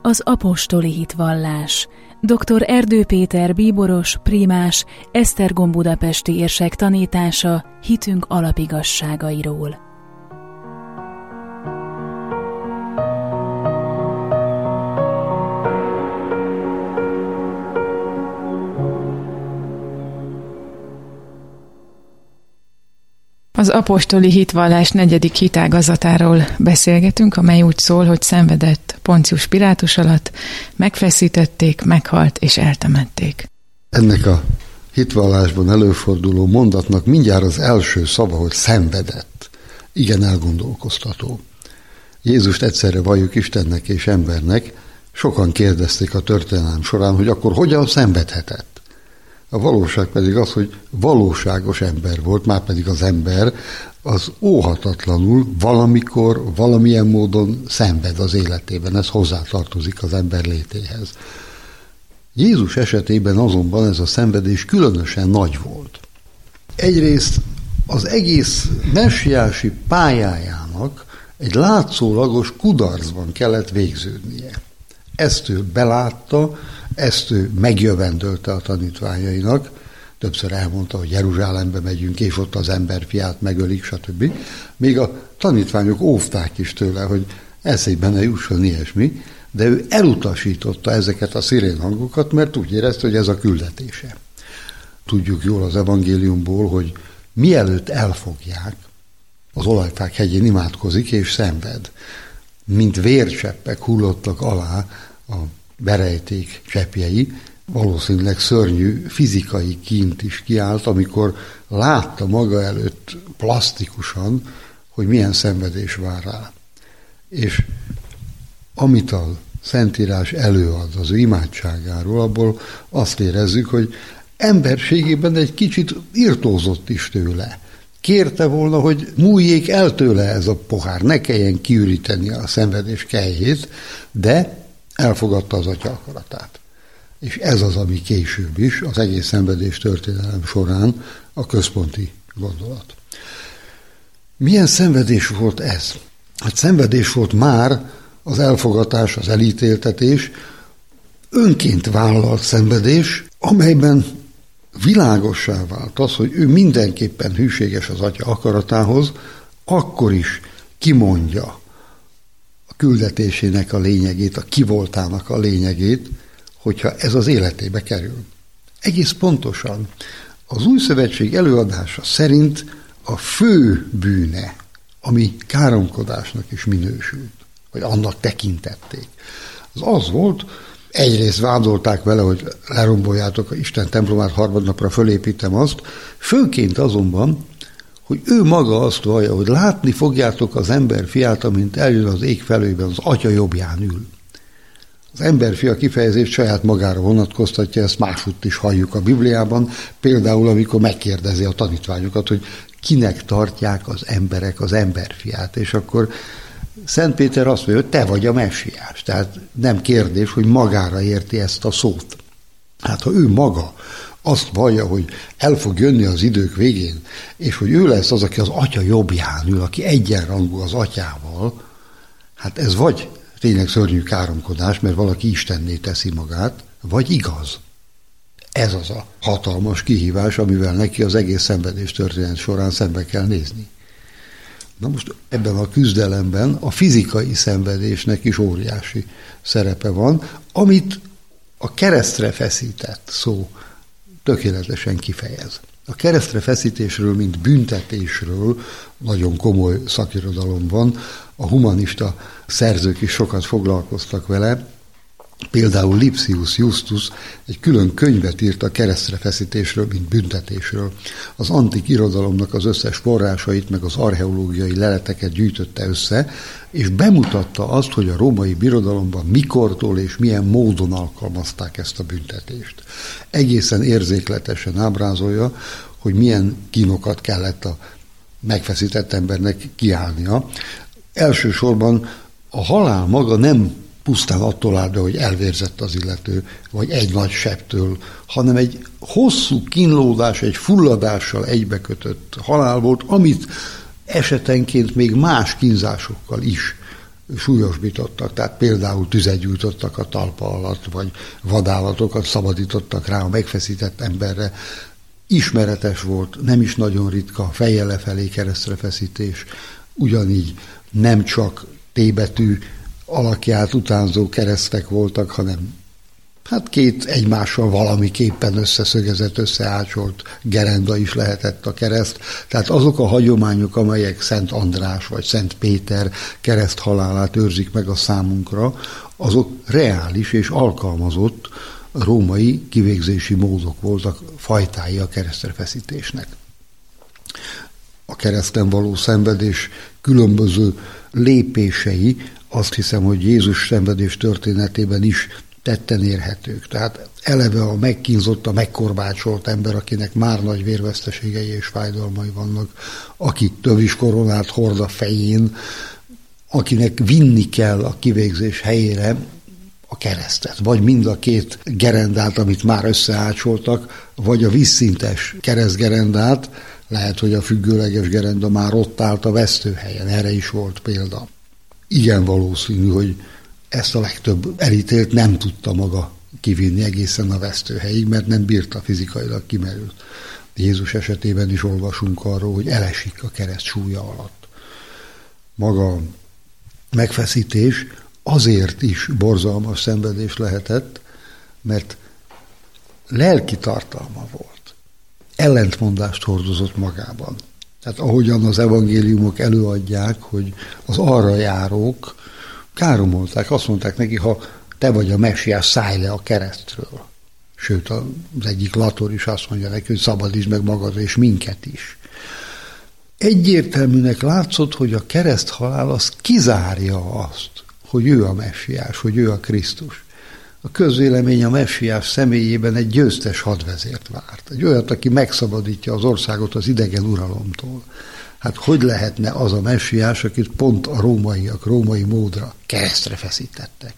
az apostoli hitvallás. Dr. Erdő Péter bíboros, prímás, Esztergom budapesti érsek tanítása hitünk alapigasságairól. Az apostoli hitvallás 4. hitágazatáról beszélgetünk, amely úgy szól, hogy szenvedett Poncius Pilátus alatt, megfeszítették, meghalt és eltemették. Ennek a hitvallásban előforduló mondatnak mindjárt az első szava, hogy szenvedett. Igen elgondolkoztató. Jézust egyszerre valljuk Istennek és embernek. Sokan kérdezték a történelem során, hogy akkor hogyan szenvedhetett. A valóság pedig az, hogy valóságos ember volt, márpedig az ember az óhatatlanul valamikor, valamilyen módon szenved az életében. Ez hozzátartozik az ember létéhez. Jézus esetében azonban ez a szenvedés különösen nagy volt. Egyrészt az egész messiási pályájának egy látszólagos kudarcban kellett végződnie. Ezt ő belátta, ezt ő megjövendölte a tanítványainak, többször elmondta, hogy Jeruzsálembe megyünk, és ott az emberfiát megölik, stb. Még a tanítványok óvták is tőle, hogy eszébe ne jusson ilyesmi, de ő elutasította ezeket a szirénhangokat, mert úgy érezte, hogy ez a küldetése. Tudjuk jól az evangéliumból, hogy mielőtt elfogják, az Olajfák hegyén imádkozik és szenved. Mint vércseppek hullottak alá a berejték cseppjei, valószínűleg szörnyű fizikai kínt is kiállt, amikor látta maga előtt plastikusan, hogy milyen szenvedés vár rá. És amit a Szentírás előad az ő imádságáról, abból azt érezzük, hogy emberségében egy kicsit irtózott is tőle. Kérte volna, hogy múljék el tőle ez a pohár, ne kelljen kiüríteni a szenvedés kelyhét, de elfogadta az Atya akaratát. És ez az, ami később is, az egész szenvedés történelem során a központi gondolat. Milyen szenvedés volt ez? Hát szenvedés volt már az elfogadás, az elítéltetés, önként vállalt szenvedés, amelyben világossá vált az, hogy ő mindenképpen hűséges az Atya akaratához, akkor is kimondja a küldetésének a lényegét, a kivoltának a lényegét, hogyha ez az életébe kerül. Egész pontosan az Új Szövetség előadása szerint a fő bűne, ami káromkodásnak is minősült, vagy annak tekintették, az volt, egyrészt vádolták vele, hogy leromboljátok Isten templomát, harmadnapra fölépítem azt, főként azonban, hogy ő maga azt vallja, hogy látni fogjátok az emberfiát, amint eljön az ég felőben, az Atya jobbján ül. Az emberfia kifejezést saját magára vonatkoztatja, ezt másútt is halljuk a Bibliában, például amikor megkérdezi a tanítványokat, hogy kinek tartják az emberek az emberfiát, és akkor Szent Péter azt mondja, hogy te vagy a messiás. Tehát nem kérdés, hogy magára érti ezt a szót. Hát ha ő maga azt vallja, hogy el fog jönni az idők végén, és hogy ő lesz az, aki az Atya jobbján ül, aki egyenrangú az Atyával, hát ez vagy tényleg szörnyű káromkodás, mert valaki istenné teszi magát, vagy igaz. Ez az a hatalmas kihívás, amivel neki az egész szenvedés történet során szembe kell nézni. Na most ebben a küzdelemben a fizikai szenvedésnek is óriási szerepe van, amit a keresztre feszített szó tökéletesen kifejez. A keresztre feszítésről, mint büntetésről nagyon komoly szakirodalom van, a humanista szerzők is sokat foglalkoztak vele, például Lipsius Justus egy külön könyvet írt a keresztre feszítésről, mint büntetésről. Az antik irodalomnak az összes forrásait, meg az archeológiai leleteket gyűjtötte össze, és bemutatta azt, hogy a római birodalomban mikortól és milyen módon alkalmazták ezt a büntetést. Egészen érzékletesen ábrázolja, hogy milyen kínokat kellett a megfeszített embernek kiállnia. Elsősorban a halál maga nem pusztán attól áll be, hogy elvérzett az illető, vagy egy nagy sebtől, hanem egy hosszú kínlódás, egy fulladással egybekötött halál volt, amit esetenként még más kínzásokkal is súlyosbítottak, tehát például tüzet gyújtottak a talpa alatt, vagy vadállatokat szabadítottak rá a megfeszített emberre. Ismeretes volt, nem is nagyon ritka, fejjel lefelé keresztre feszítés, ugyanígy nem csak T-betű alakját utánzó keresztek voltak, hanem két egymással valamiképpen összeszögezett, összeácsolt gerenda is lehetett a kereszt. Tehát azok a hagyományok, amelyek Szent András vagy Szent Péter kereszthalálát őrzik meg a számunkra, azok reális és alkalmazott római kivégzési módok voltak, fajtái a keresztrefeszítésnek. A kereszten való szenvedés különböző lépései, azt hiszem, hogy Jézus szenvedés történetében is tetten érhetők. Tehát eleve a megkínzott, a megkorbácsolt ember, akinek már nagy vérveszteségei és fájdalmai vannak, aki tövis koronát hord a fején, akinek vinni kell a kivégzés helyére a keresztet, vagy mind a két gerendát, amit már összeácsoltak, vagy a vízszintes keresztgerendát, lehet, hogy a függőleges gerenda már ott állt a vesztőhelyen, erre is volt példa. Igen valószínű, hogy ezt a legtöbb elítélt nem tudta maga kivinni egészen a vesztőhelyig, mert nem bírta, fizikailag kimerült. Jézus esetében is olvasunk arról, hogy elesik a kereszt súlya alatt. Maga a megfeszítés azért is borzalmas szenvedés lehetett, mert lelki tartalma volt. Ellentmondást hordozott magában. Tehát ahogyan az evangéliumok előadják, hogy az arra járók káromolták, azt mondták neki, ha te vagy a messiás, szállj le a keresztről. Sőt, az egyik lator is azt mondja neki, hogy szabadítsd meg magadra, és minket is. Egyértelműnek látszott, hogy a kereszthalál az kizárja azt, hogy ő a messiás, hogy ő a Krisztus. A közvélemény a messiás személyében egy győztes hadvezért várt. Egy olyat, aki megszabadítja az országot az idegen uralomtól. Hát hogy lehetne az a messiás, akit pont a rómaiak, római módra keresztre feszítettek?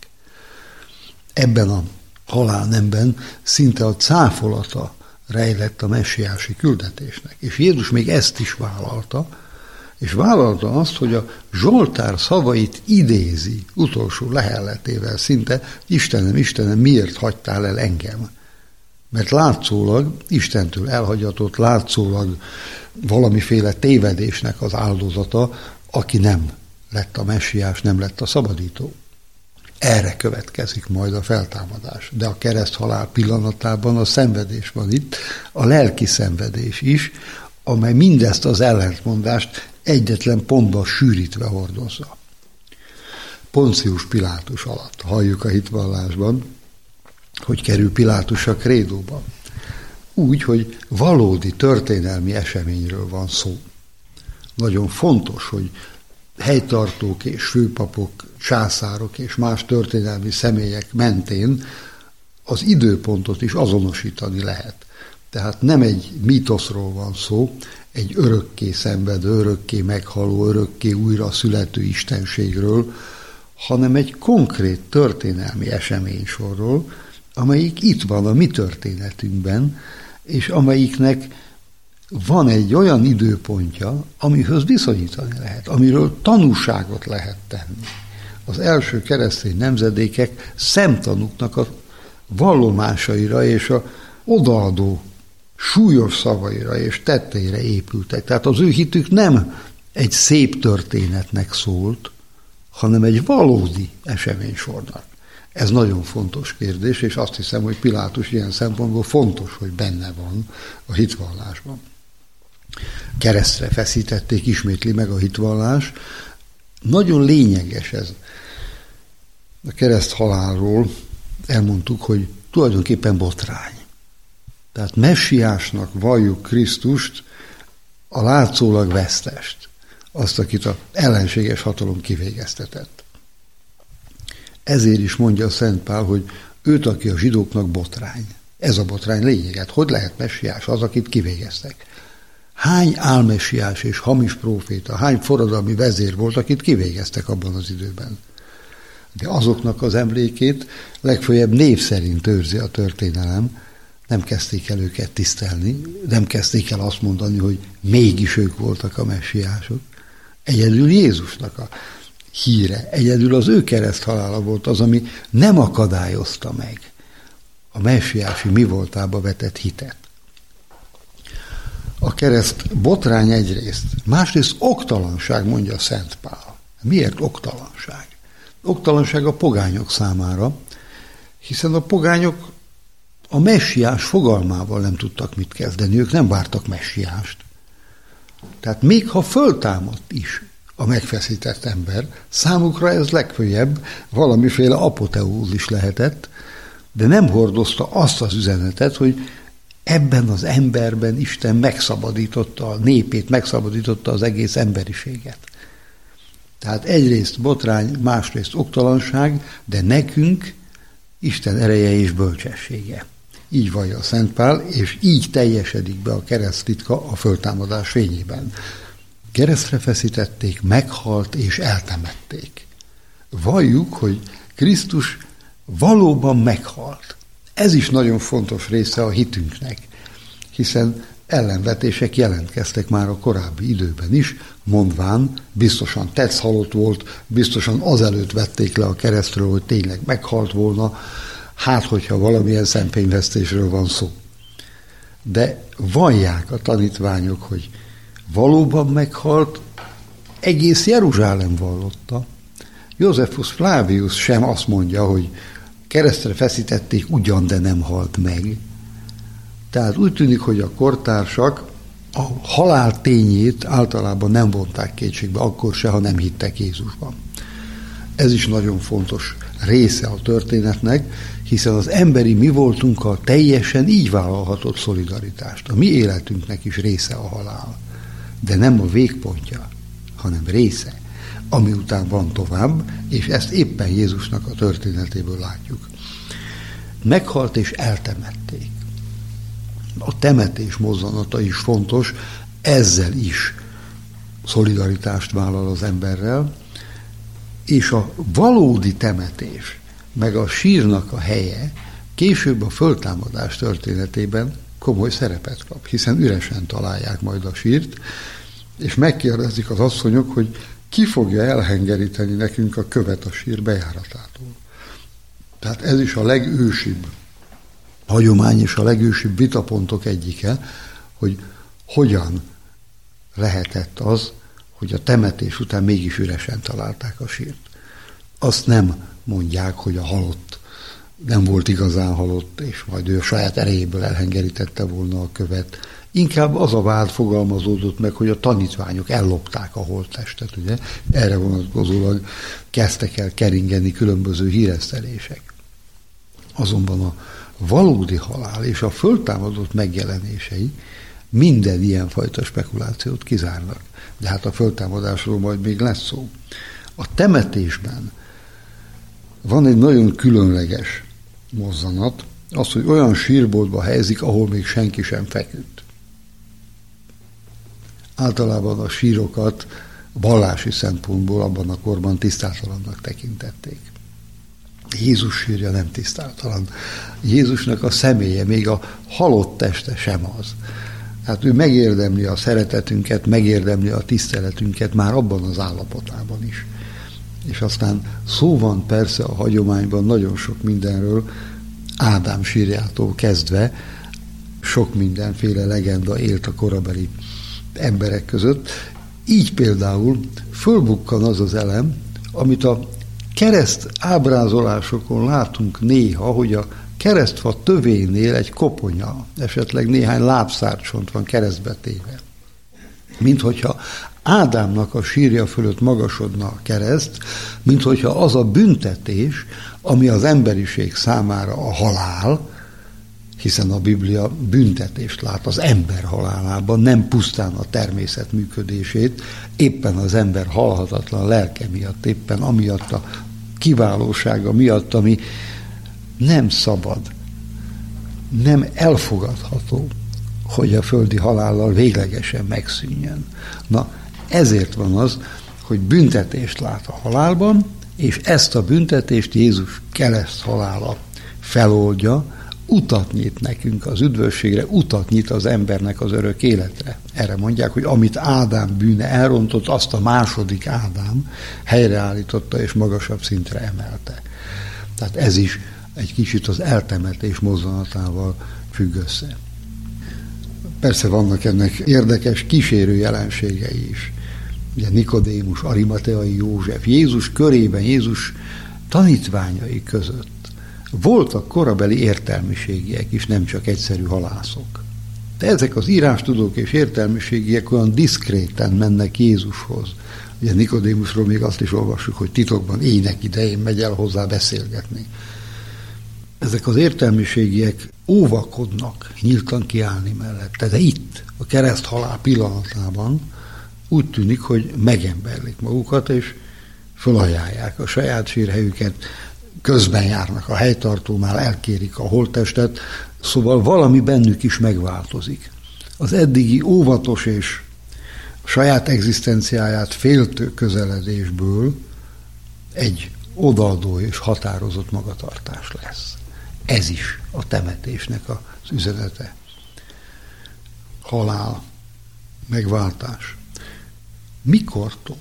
Ebben a halálnemben szinte a cáfolata rejlett a messiási küldetésnek. És Jézus még ezt is vállalta, és vállalta azt, hogy a Zsoltár szavait idézi utolsó lehelletével szinte: Istenem, Istenem, miért hagytál el engem? Mert látszólag Istentől elhagyatott, látszólag valamiféle tévedésnek az áldozata, aki nem lett a messiás, nem lett a szabadító. Erre következik majd a feltámadás. De a kereszthalál pillanatában a szenvedés van itt, a lelki szenvedés is, amely mindezt az ellentmondást egyetlen pontba sűrítve hordozza. Poncius Pilátus alatt halljuk a hitvallásban, hogy kerül Pilátus a krédóba. Úgy, hogy valódi történelmi eseményről van szó. Nagyon fontos, hogy helytartók és főpapok, császárok és más történelmi személyek mentén az időpontot is azonosítani lehet. Tehát nem egy mítoszról van szó, egy örökké szenvedő, örökké meghaló, örökké újra születő istenségről, hanem egy konkrét történelmi eseménysorról, amelyik itt van a mi történetünkben, és amelyiknek van egy olyan időpontja, amihöz viszonyítani lehet, amiről tanúságot lehet tenni. Az első keresztény nemzedékek szemtanúknak a vallomásaira és a odaadó súlyos szavaira és tetteire épültek. Tehát az ő hitük nem egy szép történetnek szólt, hanem egy valódi eseménysornak. Ez nagyon fontos kérdés, és azt hiszem, hogy Pilátus ilyen szempontból fontos, hogy benne van a hitvallásban. Keresztre feszítették, ismétli meg a hitvallás. Nagyon lényeges ez. A kereszthalálról elmondtuk, hogy tulajdonképpen botrány. Tehát messiásnak valljuk Krisztust, a látszólag vesztest, azt, akit az ellenséges hatalom kivégeztetett. Ezért is mondja Szent Pál, hogy őt, aki a zsidóknak botrány. Ez a botrány lényeget. Hogy lehet messiás az, akit kivégeztek? Hány álmessiás és hamis próféta, hány forradalmi vezér volt, akit kivégeztek abban az időben? De azoknak az emlékét legfőjebb név szerint őrzi a történelem, nem kezdték el őket tisztelni, nem kezdték el azt mondani, hogy mégis ők voltak a messiások. Egyedül Jézusnak a híre. Egyedül az ő kereszthalála volt az, ami nem akadályozta meg a messiási mi voltába vetett hitet. A kereszt botrány egyrészt, másrészt oktalanság, mondja Szent Pál. Miért oktalanság? Oktalanság a pogányok számára, hiszen a pogányok a messiás fogalmával nem tudtak mit kezdeni, ők nem vártak messiást. Tehát még ha föltámadt is a megfeszített ember, számukra ez legföljebb valamiféle apoteózis lehetett, de nem hordozta azt az üzenetet, hogy ebben az emberben Isten megszabadította a népét, megszabadította az egész emberiséget. Tehát egyrészt botrány, másrészt oktalanság, de nekünk Isten ereje és bölcsessége. Így vallja a Szent Pál, és így teljesedik be a kereszt titka a föltámadás fényében. Keresztre feszítették, meghalt és eltemették. Valljuk, hogy Krisztus valóban meghalt. Ez is nagyon fontos része a hitünknek, hiszen ellenvetések jelentkeztek már a korábbi időben is, mondván, biztosan tetsz halott volt, biztosan azelőtt vették le a keresztről, hogy tényleg meghalt volna, hát hogyha valamilyen szempényvesztésről van szó. De vallják a tanítványok, hogy valóban meghalt, egész Jeruzsálem vallotta. Josephus Flavius sem azt mondja, hogy keresztre feszítették ugyan, de nem halt meg. Tehát úgy tűnik, hogy a kortársak a halál tényét általában nem vonták kétségbe, akkor se, ha nem hittek Jézusban. Ez is nagyon fontos része a történetnek, hiszen az emberi mi voltunkkal teljesen így vállalhatott szolidaritást. A mi életünknek is része a halál, de nem a végpontja, hanem része, ami után van tovább, és ezt éppen Jézusnak a történetéből látjuk. Meghalt és eltemették. A temetés mozzanata is fontos, ezzel is szolidaritást vállal az emberrel, és a valódi temetés, meg a sírnak a helye később a föltámadás történetében komoly szerepet kap, hiszen üresen találják majd a sírt, és megkérdezik az asszonyok, hogy ki fogja elhengeríteni nekünk a követ a sír bejáratától. Tehát ez is a legősibb hagyomány és a legősibb vitapontok egyike, hogy hogyan lehetett az, hogy a temetés után mégis üresen találták a sírt. Azt nem mondják, hogy a halott nem volt igazán halott, és majd ő saját erejéből elhengerítette volna a követ. Inkább az a vád fogalmazódott meg, hogy a tanítványok ellopták a holttestet, ugye? Erre vonatkozólag kezdtek el keringeni különböző híresztelések. Azonban a valódi halál és a föltámadott megjelenései minden ilyenfajta spekulációt kizárnak. De hát a föltámadásról majd még lesz szó. A temetésben van egy nagyon különleges mozzanat, az, hogy olyan sírboltba helyezik, ahol még senki sem feküdt. Általában a sírokat vallási szempontból abban a korban tisztátalannak tekintették. Jézus sírja nem tisztátalan. Jézusnak a személye, még a halott teste sem az. Hát ő megérdemli a szeretetünket, megérdemli a tiszteletünket már abban az állapotában is. És aztán szó van persze a hagyományban nagyon sok mindenről, Ádám sírjától kezdve, sok mindenféle legenda élt a korabeli emberek között. Így például fölbukkan az az elem, amit a kereszt ábrázolásokon látunk néha, hogy a keresztfa tövénél egy koponya, esetleg néhány lábszárcsont van keresztbe téve. Minthogyha Ádámnak a sírja fölött magasodna a kereszt, minthogyha az a büntetés, ami az emberiség számára a halál, hiszen a Biblia büntetést lát az ember halálában, nem pusztán a természet működését, éppen az ember halhatatlan lelke miatt, éppen amiatt a kiválósága miatt, ami nem szabad, nem elfogadható, hogy a földi halállal véglegesen megszűnjön. Na, ezért van az, hogy büntetést lát a halálban, és ezt a büntetést Jézus kereszt halála feloldja, utat nyit nekünk az üdvösségre, utat nyit az embernek az örök életre. Erre mondják, hogy amit Ádám bűne elrontott, azt a második Ádám helyreállította és magasabb szintre emelte. Tehát ez is egy kicsit az eltemetés mozzanatával függ össze. Persze vannak ennek érdekes kísérő jelenségei is. Ugye Nikodémus, Arimateai József, Jézus körében, Jézus tanítványai között voltak korabeli értelmiségiek is, nem csak egyszerű halászok. De ezek az írástudók és értelmiségiek olyan diszkréten mennek Jézushoz. Ugye Nikodémusról még azt is olvassuk, hogy titokban ének idején megy el hozzá beszélgetni. Ezek az értelmiségiek óvakodnak nyíltan kiállni mellette, de itt, a kereszthalál pillanatában úgy tűnik, hogy megemberlik magukat, és felajánlják a saját sírhelyüket, közben járnak a helytartónál, elkérik a holttestet, szóval valami bennük is megváltozik. Az eddigi óvatos és saját egzisztenciáját féltő közeledésből egy odaadó és határozott magatartás lesz. Ez is a temetésnek az üzenete. Halál, megváltás. Mikortól?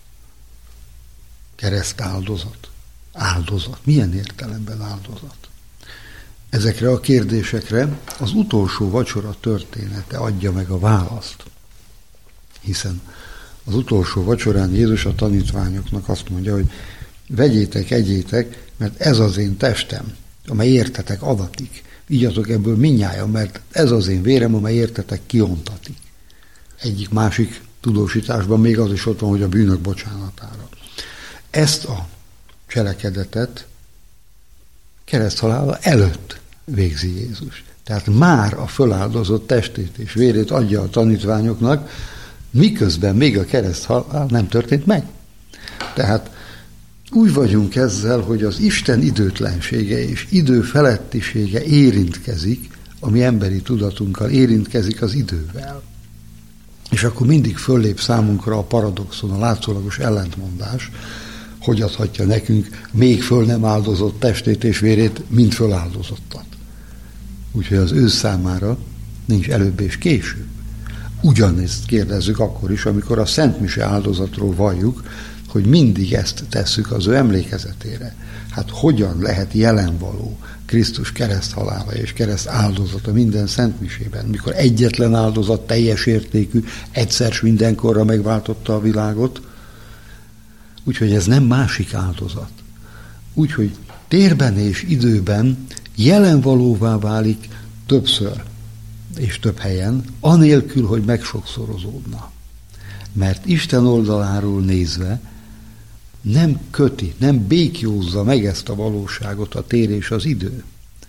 Keresztáldozat. Áldozat. Milyen értelemben áldozat? Ezekre a kérdésekre az utolsó vacsora története adja meg a választ. Hiszen az utolsó vacsorán Jézus a tanítványoknak azt mondja, hogy vegyétek, egyétek, mert ez az én testem, amely értetek adatik. Igyatok ebből mindnyájan, mert ez az én vérem, amely értetek kiontatik. Egyik másik tudósításban még az is ott van, hogy a bűnök bocsánatára. Ezt a cselekedetet kereszthalála előtt végzi Jézus. Tehát már a föláldozott testét és vérét adja a tanítványoknak, miközben még a kereszthalál nem történt meg. Tehát úgy vagyunk ezzel, hogy az Isten időtlensége és idő felettisége érintkezik, a mi emberi tudatunkkal, érintkezik az idővel. És akkor mindig föllép számunkra a paradoxon, a látszólagos ellentmondás, hogy adhatja nekünk még föl nem áldozott testét és vérét, mint föláldozottat. Úgyhogy az ő számára nincs előbb és később. Ugyanezt kérdezzük akkor is, amikor a Szent Mise áldozatról valljuk, hogy mindig ezt tesszük az ő emlékezetére. Hát hogyan lehet jelenvaló Krisztus kereszthalála és kereszt áldozata minden Szent Misében, mikor egyetlen áldozat teljes értékű, egyszer s mindenkorra megváltotta a világot, úgyhogy ez nem másik áldozat. Úgyhogy térben és időben jelenvalóvá válik többször és több helyen, anélkül, hogy megsokszorozódna. Mert Isten oldaláról nézve nem köti, nem békjózza meg ezt a valóságot a tér és az idő,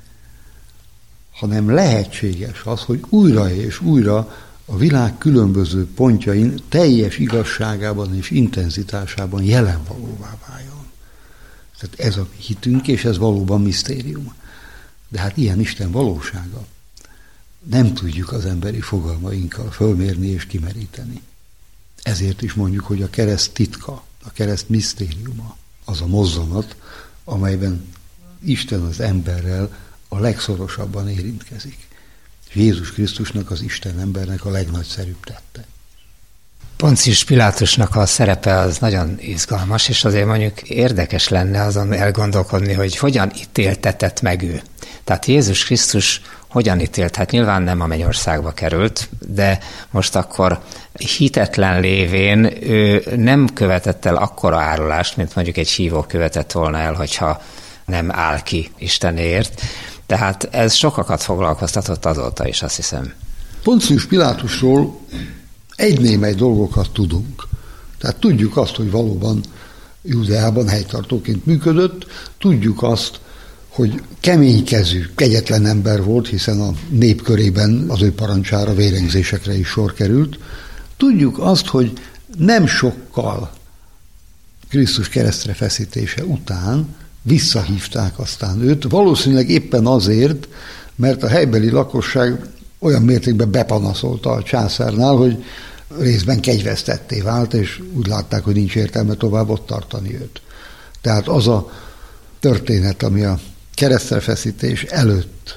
hanem lehetséges az, hogy újra és újra a világ különböző pontjain teljes igazságában és intenzitásában jelenvalóvá váljon. Tehát ez a hitünk, és ez valóban misztérium. De hát ilyen Isten valósága nem tudjuk az emberi fogalmainkkal fölmérni és kimeríteni. Ezért is mondjuk, hogy a kereszt titka, a kereszt misztériuma az a mozzanat, amelyben Isten az emberrel a legszorosabban érintkezik. Jézus Krisztusnak, az Isten embernek a legnagyszerűbb tette. Poncius Pilátusnak a szerepe az nagyon izgalmas, és azért mondjuk érdekes lenne azon elgondolkodni, hogy hogyan ítéltetett meg ő. Tehát Jézus Krisztus hogyan ítélt? Hát nyilván nem a mennyországba került, de most akkor hitetlen lévén ő nem követett el akkora árulást, mint mondjuk egy hívó követett volna el, hogyha nem áll ki Istenért. Tehát ez sokakat foglalkoztatott azóta is, azt hiszem. Poncius Pilátusról egy dolgokat tudunk. Tehát tudjuk azt, hogy valóban Júdeában helytartóként működött, tudjuk azt, hogy keménykezű, kegyetlen ember volt, hiszen a nép körében az ő parancsára vérengzésekre is sor került. Tudjuk azt, hogy nem sokkal Krisztus keresztre feszítése után visszahívták aztán őt, valószínűleg éppen azért, mert a helybeli lakosság olyan mértékben bepanaszolta a császárnál, hogy részben kegyvesztetté vált, és úgy látták, hogy nincs értelme tovább ott tartani őt. Tehát az a történet, ami a keresztre feszítés előtt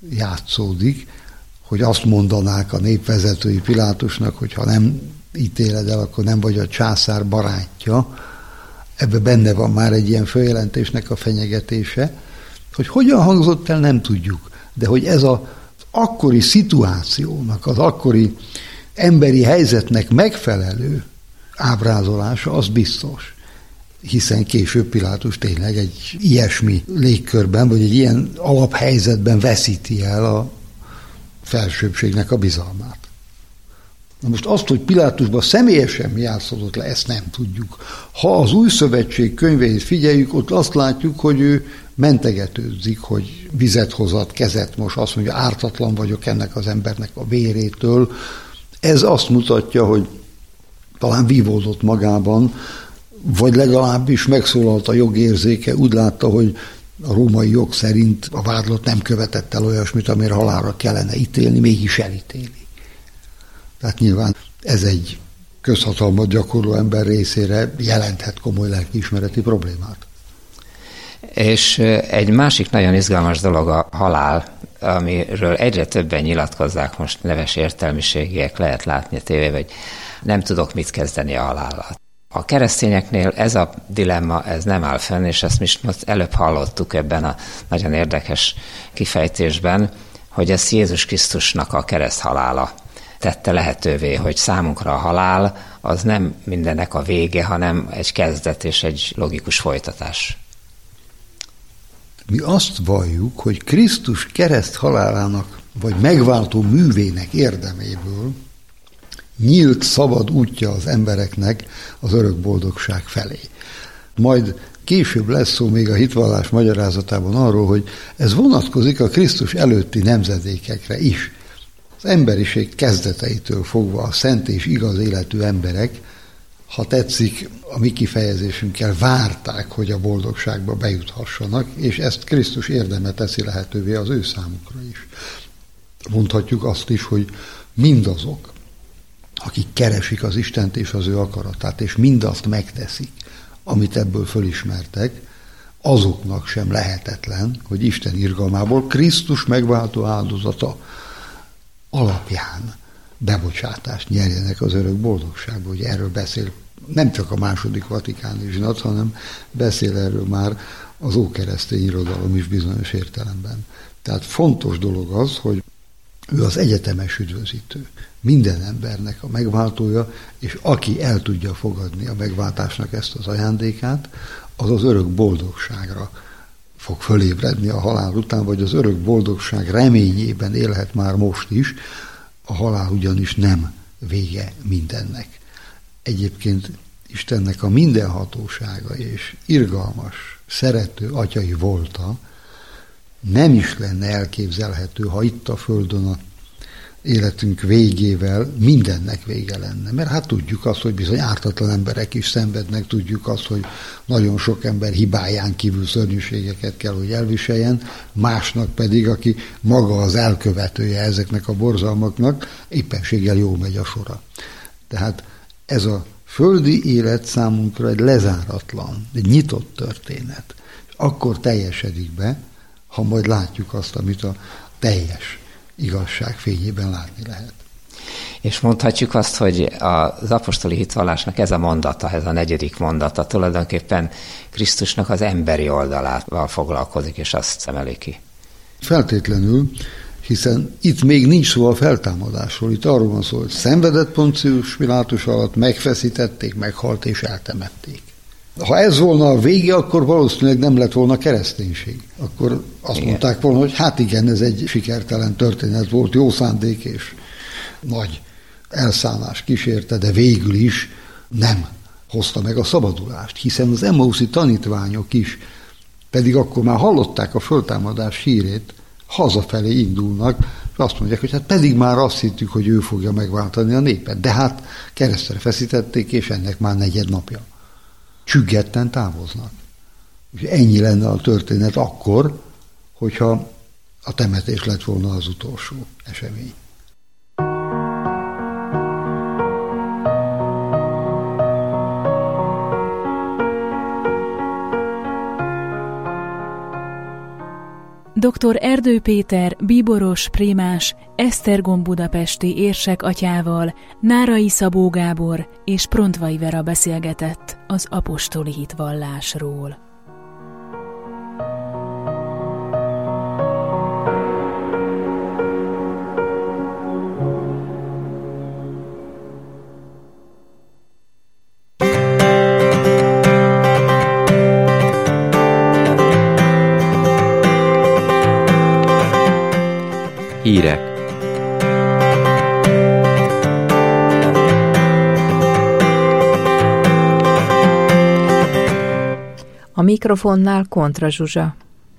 játszódik, hogy azt mondanák a népvezetői Pilátusnak, hogy ha nem ítéled el, akkor nem vagy a császár barátja. Ebben benne van már egy ilyen följelentésnek a fenyegetése, hogy hogyan hangzott el, nem tudjuk, de hogy ez az akkori szituációnak, az akkori emberi helyzetnek megfelelő ábrázolása, az biztos. Hiszen később Pilátus tényleg egy ilyesmi légkörben, vagy egy ilyen alaphelyzetben veszíti el a felsőbbségnek a bizalmát. Na most azt, hogy Pilátusban személyesen játszódott le, ezt nem tudjuk. Ha az Új Szövetség könyveit figyeljük, ott azt látjuk, hogy ő mentegetőzik, hogy vizet hozat, kezet mos, azt mondja, ártatlan vagyok ennek az embernek a vérétől. Ez azt mutatja, hogy talán vívódott magában, vagy legalábbis megszólalt a jogérzéke, úgy látta, hogy a római jog szerint a vádlott nem követett el olyasmit, amire halálra kellene ítélni, mégis elítéli. Tehát nyilván ez egy közhatalmat gyakorló ember részére jelenthet komoly lelkiismereti problémát. És egy másik nagyon izgalmas dolog a halál, amiről egyre többen nyilatkozzák most neves értelmiségiek, lehet látni a tévében, hogy nem tudok mit kezdeni a halállal. A keresztényeknél ez a dilemma, ez nem áll fenn, és ezt most előbb hallottuk ebben a nagyon érdekes kifejtésben, hogy ez Jézus Krisztusnak a kereszthalála tette lehetővé, hogy számunkra a halál az nem mindennek a vége, hanem egy kezdet és egy logikus folytatás. Mi azt valljuk, hogy Krisztus kereszthalálának, vagy megváltó művének érdeméből nyílt, szabad útja az embereknek az örök boldogság felé. Majd később lesz szó még a hitvallás magyarázatában arról, hogy ez vonatkozik a Krisztus előtti nemzedékekre is. Az emberiség kezdeteitől fogva a szent és igaz életű emberek, ha tetszik, a mi kifejezésünkkel várták, hogy a boldogságba bejuthassanak, és ezt Krisztus érdeme teszi lehetővé az ő számukra is. Mondhatjuk azt is, hogy mindazok, akik keresik az Istent és az ő akaratát, és mindazt megteszik, amit ebből fölismertek, azoknak sem lehetetlen, hogy Isten irgalmából Krisztus megváltó áldozata alapján bebocsátást nyerjenek az örök boldogságba. Ugye erről beszél nem csak a második vatikáni zsinat, hanem beszél erről már az ókeresztény irodalom is bizonyos értelemben. Tehát fontos dolog az, hogy ő az egyetemes üdvözítő, minden embernek a megváltója, és aki el tudja fogadni a megváltásnak ezt az ajándékát, az az örök boldogságra fog fölébredni a halál után, vagy az örök boldogság reményében élhet már most is, a halál ugyanis nem vége mindennek. Egyébként Istennek a mindenhatósága és irgalmas, szerető atyai volta nem is lenne elképzelhető, ha itt a Földön a életünk végével mindennek vége lenne. Mert hát tudjuk azt, hogy bizony ártatlan emberek is szenvednek, tudjuk azt, hogy nagyon sok ember hibáján kívül szörnyűségeket kell, hogy elviseljen, másnak pedig, aki maga az elkövetője ezeknek a borzalmaknak, éppenséggel jól megy a sora. Tehát ez a földi élet számunkra egy lezáratlan, egy nyitott történet. És akkor teljesedik be, ha majd látjuk azt, amit a teljes igazság fényében látni lehet. És mondhatjuk azt, hogy az apostoli hitvallásnak ez a mondata, ez a 4. mondata tulajdonképpen Krisztusnak az emberi oldalával foglalkozik, és azt emeli ki. Feltétlenül, hiszen itt még nincs szó a feltámadásról, itt arról van szó, hogy szenvedett Poncius Pilátus alatt, megfeszítették, meghalt és eltemették. Ha ez volna a vége, akkor valószínűleg nem lett volna kereszténység. Akkor azt mondták volna, hogy hát igen, ez egy sikertelen történet volt, jó szándék és nagy elszánás kísérte, de végül is nem hozta meg a szabadulást, hiszen az Emmauszi tanítványok is, pedig akkor már hallották a föltámadás hírét, hazafelé indulnak, és azt mondják, hogy hát pedig már azt hittük, hogy ő fogja megváltani a népet, de hát keresztre feszítették, és ennek már 4. napja. Csüggetten távoznak. És ennyi lenne a történet akkor, hogyha a temetés lett volna az utolsó esemény. Dr. Erdő Péter bíboros prímás Esztergom budapesti érsek atyával Nárai Szabó Gábor és Prontvai Vera beszélgetett az apostoli hitvallásról. Hírek. A mikrofonnál Kontra Zsuzsa.